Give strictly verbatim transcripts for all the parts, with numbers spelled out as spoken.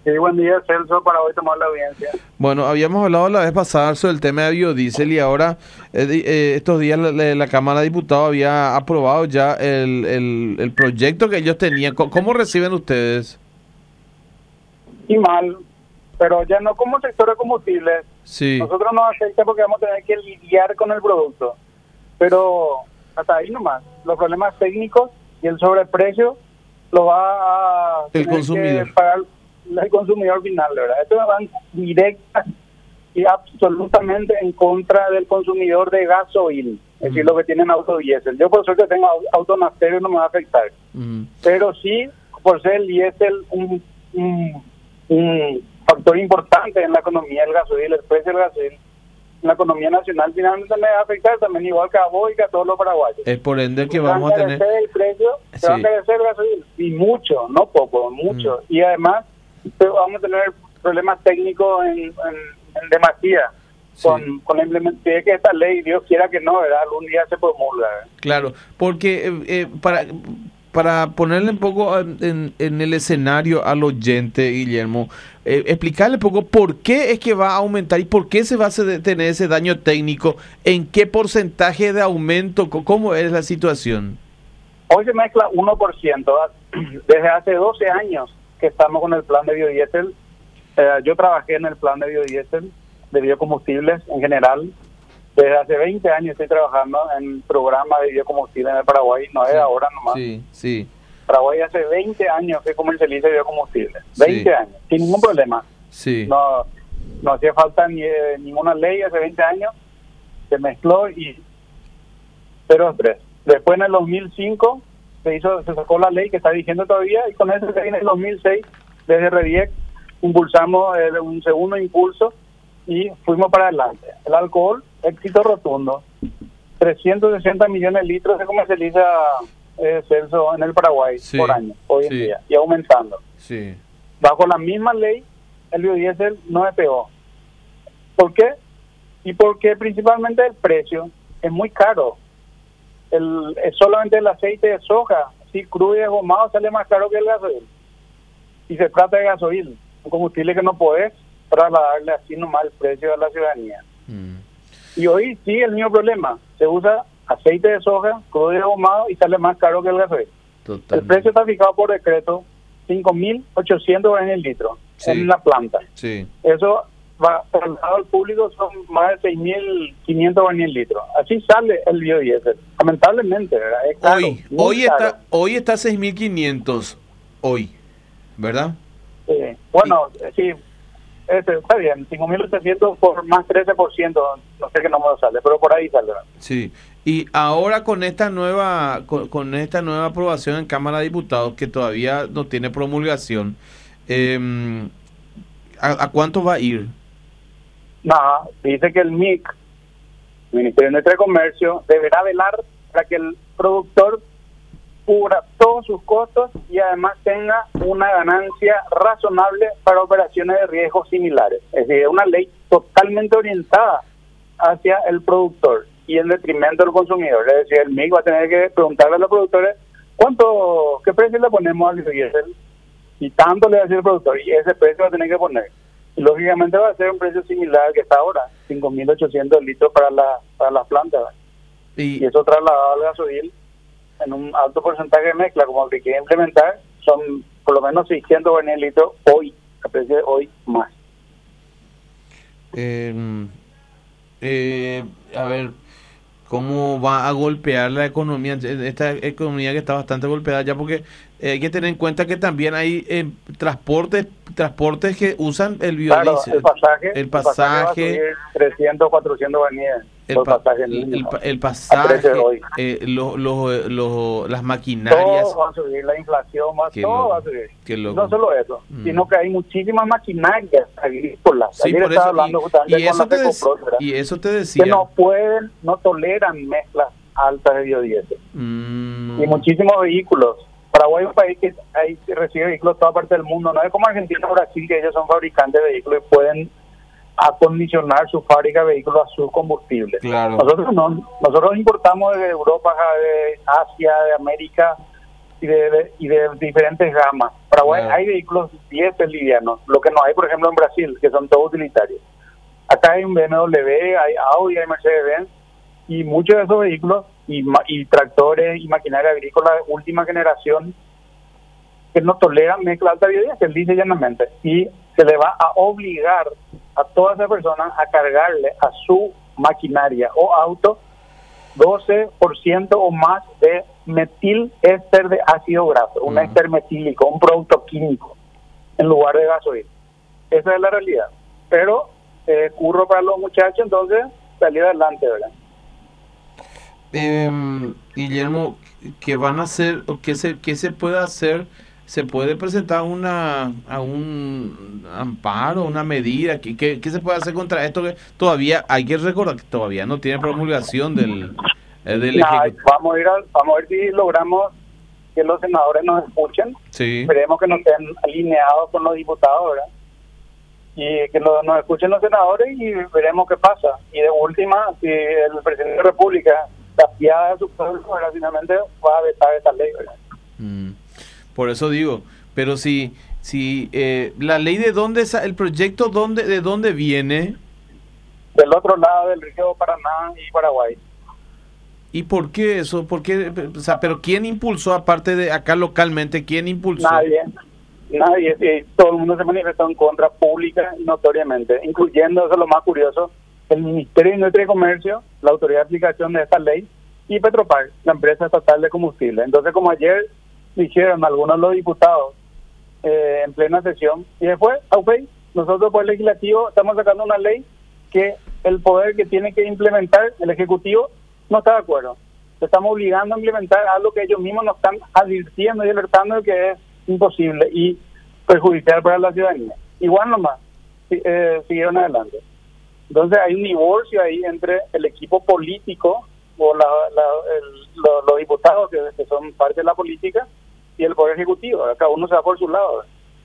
Sí, buen día, Celso, para hoy tomar la audiencia. Bueno, habíamos hablado la vez pasada sobre el tema de biodiesel y ahora eh, di- eh, estos días la, la- la Cámara de Diputados había aprobado ya el, el, el proyecto que ellos tenían. Co- ¿Cómo reciben ustedes? Y mal, pero ya no como sector de combustibles. Sí, Nosotros nos afecta porque vamos a tener que lidiar con el producto. Pero hasta ahí nomás. Los problemas técnicos y el sobreprecio lo va a El tener consumidor. que pagar el consumidor final, ¿verdad? Esto va directa y absolutamente en contra del consumidor de gasoil, es decir, Mm. lo que tienen auto diésel. Yo por suerte tengo au- auto naftalero y no me va a afectar. mm, Pero sí, por ser el diésel un, un, un factor importante en la economía del gasoil, el precio del gasoil, en la economía nacional finalmente me va a afectar también, igual que a vos y que a todos los paraguayos. es por ende que Se va vamos a tener... encarecer el precio, se va a Sí. encarecer el gasoil, y mucho, no poco, mucho. Y además pues, vamos a tener problemas técnicos en, en, en demasía Sí. con, con la implementación que esta ley, Dios quiera que no, ¿verdad? Algún día se promulga. ¿verdad? Claro, porque eh, eh, para, para ponerle un poco en, en el escenario al oyente, Guillermo, eh, explicarle un poco por qué es que va a aumentar y por qué se va a hacer- tener ese daño técnico, en qué porcentaje de aumento, co- cómo es la situación. Hoy se mezcla uno por ciento. Desde hace doce años que estamos con el plan de biodiesel. Eh, yo trabajé en el plan de biodiesel, de biocombustibles en general. Desde hace veinte años estoy trabajando en programa de biocombustible en el Paraguay, no es Sí, ahora nomás. Sí, sí, Paraguay hace veinte años que comercializa biocombustible. Sí. veinte años, sin ningún problema. sí. No no hacía falta ni eh, ninguna ley hace veinte años. Se mezcló y cero estrés. Después en el dos mil cinco se hizo se sacó la ley que está vigente todavía y con eso en el dos mil seis desde REDIEC impulsamos eh, un segundo impulso y fuimos para adelante. El alcohol, éxito rotundo. trescientos sesenta millones de litros se comercializa eh, Celso en el Paraguay Sí, por año, hoy en sí. día, y aumentando. Sí. Bajo la misma ley, el biodiesel no se pegó. ¿Por qué? Y porque principalmente el precio es muy caro. El, es solamente el aceite de soja, si crudo y desgomado, sale más caro que el gasoil. Y se trata de gasoil, un combustible que no podés trasladarle así nomás el precio a la ciudadanía. Mm. Y hoy sí el mismo problema. Se usa aceite de soja, crudo y desgomado y sale más caro que el gasoil. El Totalmente. precio está fijado por decreto cinco mil ochocientos guaraníes el litro Sí. en la planta. Sí. Eso va trasladado al público, son más de seis mil quinientos guaraníes el litro. Así sale el biodiesel. Lamentablemente, ¿verdad? Es caro, Hoy, muy hoy caro. está, hoy está seis mil quinientos, hoy, ¿verdad? Sí. Bueno, sí, este, está bien, cinco mil ochocientos por más trece por ciento, no sé qué número sale, pero por ahí sale. ¿verdad? Sí, y ahora con esta nueva con, con esta nueva aprobación en Cámara de Diputados que todavía no tiene promulgación, eh, ¿a, a cuánto va a ir? Nada, dice que el M I C, Ministerio de Industria y Comercio, deberá velar para que el productor cubra todos sus costos y además tenga una ganancia razonable para operaciones de riesgo similares. Es decir, es una ley totalmente orientada hacia el productor y en detrimento del consumidor. Es decir, el M I C va a tener que preguntarle a los productores cuánto, qué precio le ponemos al biodiesel y tanto le va a decir el productor y ese precio va a tener que poner. Y lógicamente va a ser un precio similar al que está ahora, cinco mil ochocientos litros para la para las plantas. Y Y, eso trasladado al gasoil en un alto porcentaje de mezcla, como que quiere implementar, son por lo menos seiscientos guaraníes litros hoy, a precio de hoy más. eh, eh, a ver, ¿cómo va a golpear la economía? Esta economía que está bastante golpeada ya, porque eh, hay que tener en cuenta que también hay eh, transportes transportes que usan el Claro, biodiesel. el pasaje, el el pasaje va a pasaje, subir trescientos, cuatrocientos guaraníes el, por pa- pasaje el, el mínimo. pa- el A pasaje, precio de hoy. eh, lo- lo- lo- las maquinarias. Todo va a subir, la inflación, va, Qué todo loco, va a subir. qué loco. No solo eso, Mm. sino que hay muchísimas maquinarias agrícolas. Sí, Ayer por estaba eso, hablando y, justamente y con eso la te dec- Fecoprol, ¿verdad? y eso te decía. que no pueden, no toleran mezclas altas de biodiesel. Mm, Y muchísimos vehículos. Paraguay es un país que hay, recibe vehículos de toda parte del mundo. No es como Argentina o Brasil, que ellos son fabricantes de vehículos y pueden acondicionar su fábrica de vehículos a sus combustibles. Claro. Nosotros no. Nosotros importamos de Europa, de Asia, de América, y de, de- y de diferentes gamas. Paraguay Claro. hay vehículos diésel livianos, lo que no hay, por ejemplo, en Brasil, que son todos utilitarios. Acá hay un B M W, hay Audi, hay Mercedes-Benz, y muchos de esos vehículos y, ma- y tractores y maquinaria agrícola de última generación que no toleran mezcla alta biodiesel, dice llanamente, y se le va a obligar a todas esas personas a cargarle a su maquinaria o auto doce por ciento o más de metil éster de ácido graso, un Mm. éster metílico, un producto químico, en lugar de gasolina. Esa es la realidad. Pero eh, curro para los muchachos, entonces salir adelante, ¿verdad? Em, Guillermo, ¿qué van a hacer o qué se, qué se puede hacer? ¿Se puede presentar una a un amparo, una medida? ¿Qué, qué, qué se puede hacer contra esto? Que todavía hay que recordar que todavía no tiene promulgación del, eh, del Nada, Ejecutivo. vamos a ir a- vamos a ver si logramos que los senadores nos escuchen. Sí. Esperemos que nos estén alineados con los diputados, ¿verdad? Y que nos, nos escuchen los senadores y veremos qué pasa. Y de última, si el presidente de la República se apiada de su pueblo, ¿verdad? Finalmente va a vetar esta ley, ¿verdad? Mm. Por eso digo, pero si si eh, la ley de dónde sa- el proyecto dónde de dónde viene Del otro lado del río Paraná y Paraguay. y por qué eso, por qué, o sea, pero quién impulsó aparte de acá localmente, quién impulsó. Nadie, nadie, y todo el mundo se manifestó en contra pública y notoriamente, incluyendo, eso es lo más curioso, el Ministerio de Industria y Comercio, la autoridad de aplicación de esta ley, y Petropar, la empresa estatal de combustible. Entonces, como ayer dijeron algunos de los diputados eh, en plena sesión, y después, ok, nosotros por el legislativo estamos sacando una ley que el poder que tiene que implementar el Ejecutivo no está de acuerdo. Estamos obligando a implementar algo que ellos mismos nos están advirtiendo y alertando de que es imposible y perjudicial para la ciudadanía. Igual nomás, si- eh, siguieron adelante. Entonces hay un divorcio ahí entre el equipo político o la, la- el- lo- los diputados que, que son parte de la política y el poder ejecutivo. Cada uno se va por su lado.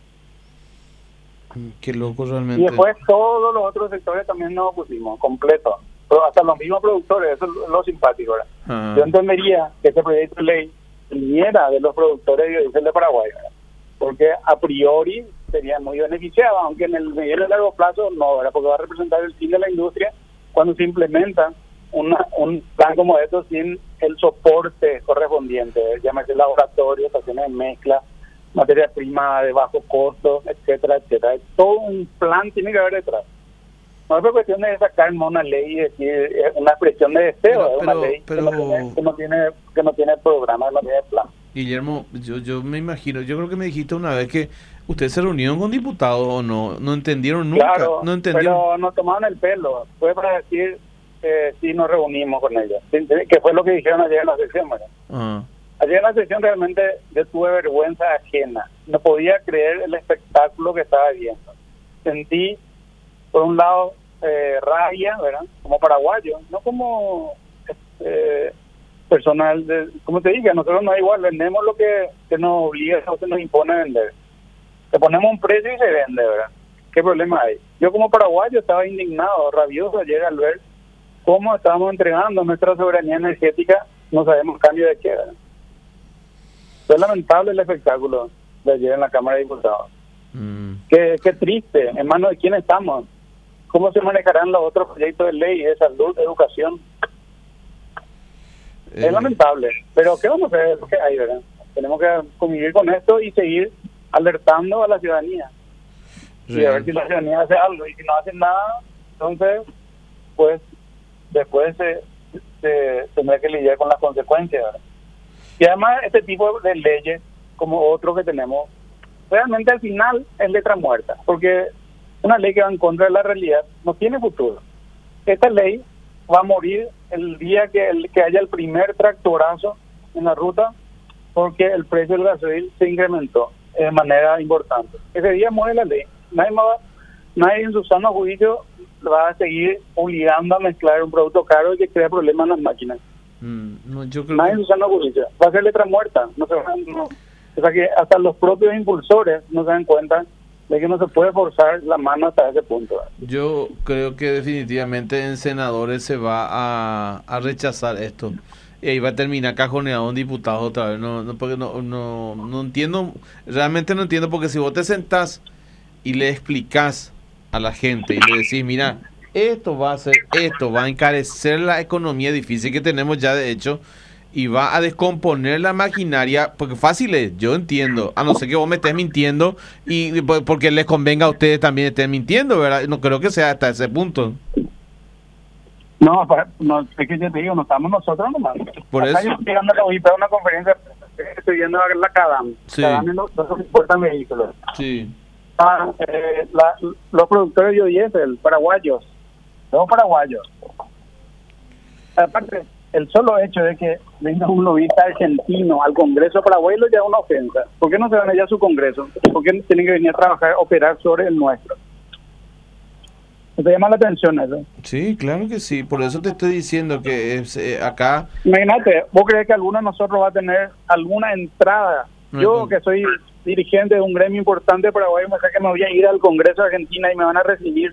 Mm, Qué loco Y realmente. después todos los otros sectores también nos opusimos, completo. Pero hasta los mismos productores, eso es lo simpático, ¿verdad? Ah. Yo entendería que este proyecto de ley viniera de los productores de biodiesel de Paraguay, ¿verdad? Porque a priori serían muy beneficiados, aunque en el mediano y largo plazo no, ¿verdad? Porque va a representar el fin de la industria cuando se implementa una, un plan como esto sin el soporte correspondiente, llámese laboratorio, estaciones de mezcla, materia prima de bajo costo, etcétera, etcétera. Todo un plan tiene que haber detrás. No es cuestión de sacar una ley y decir es una expresión de deseo, Pero- es una pero- ley pero- que, no tiene, que no tiene que no tiene programa, no tiene plan. Guillermo, yo yo me imagino, yo creo que me dijiste una vez que ustedes se reunieron con diputados o no, no entendieron nunca, Claro, no entendieron. pero nos tomaron el pelo. Fue para decir que sí nos reunimos con ellos, Sí, sí, que fue lo que dijeron ayer en la sesión, ¿verdad? Ah. Ayer en la sesión realmente yo tuve vergüenza ajena. No podía creer el espectáculo que estaba viendo. Sentí, por un lado, eh, rabia, ¿verdad? Como paraguayo, no como eh, personal, de, como te dije, a nosotros nos da igual, vendemos lo que, que nos obliga, o se nos impone a vender. Le ponemos un precio y se vende, ¿verdad? ¿Qué problema hay? Yo como paraguayo estaba indignado, rabioso ayer al ver cómo estábamos entregando nuestra soberanía energética, no sabemos cambio de qué, ¿verdad? Fue lamentable el espectáculo de ayer en la Cámara de Diputados. Mm. Qué, qué triste, en manos de quién estamos. ¿Cómo se manejarán los otros proyectos de ley de salud, de educación? Eh, Es lamentable, pero ¿qué vamos a hacer? Es lo que hay, ¿verdad? Tenemos que convivir con esto y seguir alertando a la ciudadanía. Y a ver real. si la ciudadanía hace algo. Y si no hacen nada, entonces, pues, después se, se tendrá que lidiar con las consecuencias, ¿verdad? Y además, este tipo de leyes, como otro que tenemos, realmente al final es letra muerta, porque una ley que va en contra de la realidad no tiene futuro. Esta ley va a morir el día que, el, que haya el primer tractorazo en la ruta, porque el precio del gasoil se incrementó de manera importante. Ese día muere la ley. Nadie, más va- nadie en su sano juicio va a seguir obligando a mezclar un producto caro y que crea problemas en las máquinas. Mm, no, yo creo Nadie en que, su sano juicio. Va a ser letra muerta. No se van- no. O sea que hasta los propios impulsores no se dan cuenta de que no se puede forzar la mano hasta ese punto. yo creo que definitivamente en senadores se va a, a rechazar esto. y ahí va a terminar cajoneado un diputado otra vez. No, no, porque no, no, no entiendo, realmente no entiendo, porque si vos te sentás y le explicás a la gente y le decís, mira, esto va a hacer, esto va a encarecer la economía difícil que tenemos ya de hecho, y va a descomponer la maquinaria, porque fácil es, yo entiendo, a no ser que vos me estés mintiendo y porque les convenga a ustedes también estén mintiendo, ¿verdad? No creo que sea hasta ese punto. No, para, no, es que yo te digo, no estamos nosotros nomás. Por Acá eso. yo estoy llegando a la O I P a una conferencia, estoy viendo la CADAM. Sí. CADAM es los, los importan vehículos. Sí. Ah, eh, la, los productores de biodiesel, paraguayos, todos paraguayos. Aparte, el solo hecho de que venga un lobista argentino al Congreso paraguayo ya es una ofensa. ¿Por qué no se van allá a su Congreso? ¿Por qué tienen que venir a trabajar, a operar sobre el nuestro? ¿Te llama la atención eso? Sí, claro que sí, por eso te estoy diciendo que es, eh, acá... Imagínate, ¿vos crees que alguno de nosotros va a tener alguna entrada? No, Yo, no. que soy dirigente de un gremio importante de Paraguay, me sé que me voy a ir al Congreso de Argentina y me van a recibir.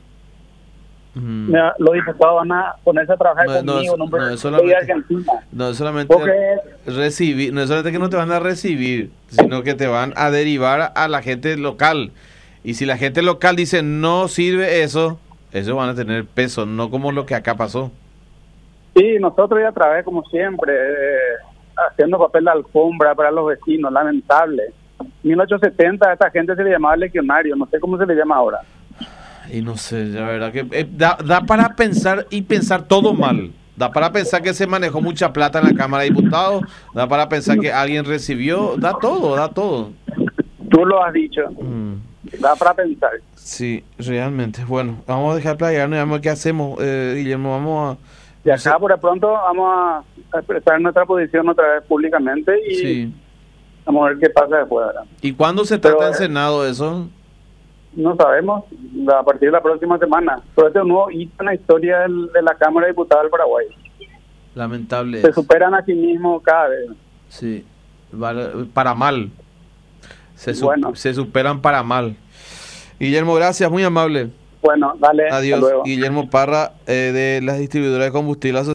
Mm. Me va- los diputados van a ponerse a trabajar No, no, conmigo, no, no, no, es solamente- de Argentina. No es solamente ¿Vos crees? recibir, no es solamente que no te van a recibir, sino que te van a derivar a la gente local. Y si la gente local dice no sirve eso, eso van a tener peso, no como lo que acá pasó. Sí, nosotros ya a través, como siempre, eh, haciendo papel de alfombra para los vecinos, lamentable. En mil ochocientos setenta a esta gente se le llamaba legionario, no sé cómo se le llama ahora. Y no sé, la verdad que eh, da, da para pensar y pensar todo mal. Da para pensar que se manejó mucha plata en la Cámara de Diputados, da para pensar que alguien recibió, da todo, da todo. Tú lo has dicho, Mm. da para pensar. Sí, realmente. Bueno, vamos a dejar playarnos y vamos a ver qué hacemos, eh, Guillermo. Vamos a... Y acá por de pronto vamos a expresar nuestra posición otra vez públicamente y Sí. vamos a ver qué pasa después, ¿verdad? ¿Y cuándo se Pero, trata en eh, Senado eso? No sabemos, a partir de la próxima semana. Pero este es un nuevo hito en la historia del- de la Cámara de Diputados del Paraguay. Lamentable. Se es. superan a sí mismos cada vez. Sí, Vale, para mal. Se, su- Bueno. se superan para mal. Guillermo, gracias, muy amable. Bueno, dale, hasta Adiós. luego. Guillermo Parra, eh, de las distribuidoras de combustible.